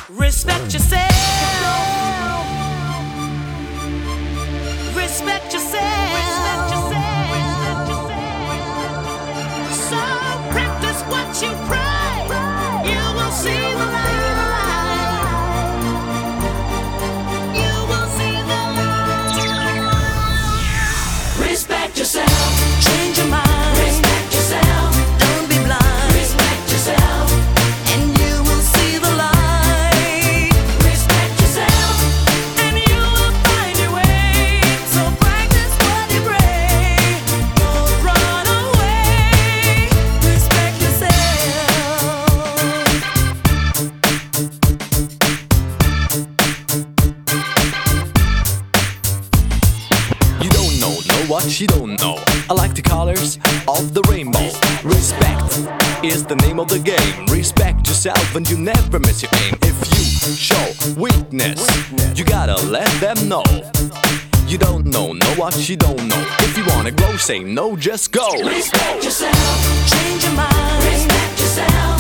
Respect yourself. Respect yourself. Respect yourself. So practice what you pray. You will see the light. You will see the light. Respect yourself. Change your mind. Respect yourself. Don't be blind. Respect yourself. And you will see the light. Respect yourself. And you will find your way. So practice what you pray. Don't run away. Respect yourself. You don't know what you don't know. I like the colors of the rainbow. Respect is the name of the game. Respect yourself and you never miss your aim. If you show weakness, you gotta let them know. You don't know what you don't know. If you wanna grow, say no, just go. Respect yourself. Change your mind. Respect yourself.